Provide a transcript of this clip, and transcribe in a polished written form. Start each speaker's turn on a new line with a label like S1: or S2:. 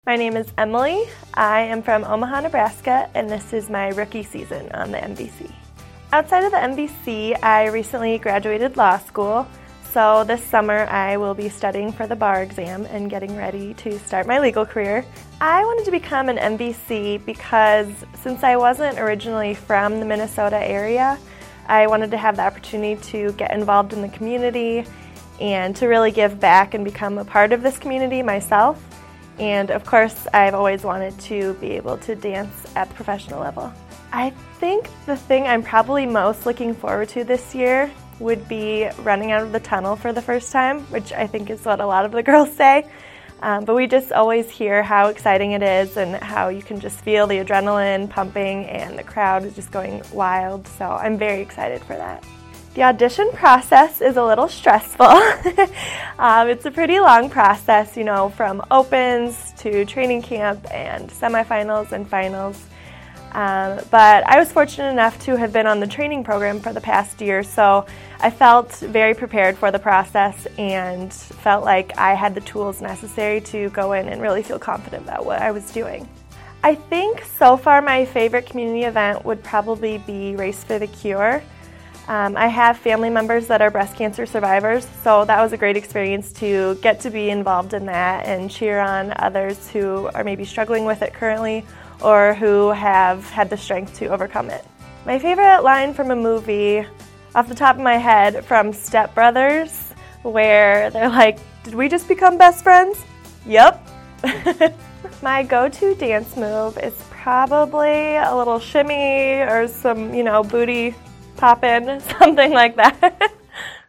S1: My name is Emily. I am from Omaha, Nebraska, and this is my rookie season on the MVC. Outside of the MVC, I recently graduated law school, so this summer I will be studying for the bar exam and getting ready to start my legal career. I wanted to become an MVC because since I wasn't originally from the Minnesota area, I wanted to have the opportunity to get involved in the community and to really give back and become a part of this community myself. And of course, I've always wanted to be able to dance at the professional level. I think the thing I'm probably most looking forward to this year would be running out of the tunnel for the first time, which I think is what a lot of the girls say. But we just always hear how exciting it is and how you can just feel the adrenaline pumping and the crowd is just going wild. So I'm very excited for that. The audition process is a little stressful. It's a pretty long process, from opens to training camp and semifinals and finals. But I was fortunate enough to have been on the training program for the past year, so I felt very prepared for the process and felt like I had the tools necessary to go in and really feel confident about what I was doing. I think so far my favorite community event would probably be Race for the Cure. I have family members that are breast cancer survivors, so that was a great experience to get to be involved in that and cheer on others who are maybe struggling with it currently or who have had the strength to overcome it. My favorite line from a movie, off the top of my head, from Step Brothers, where they're like, "Did we just become best friends?" Yep. My go-to dance move is probably a little shimmy or some, booty pop in, something like that.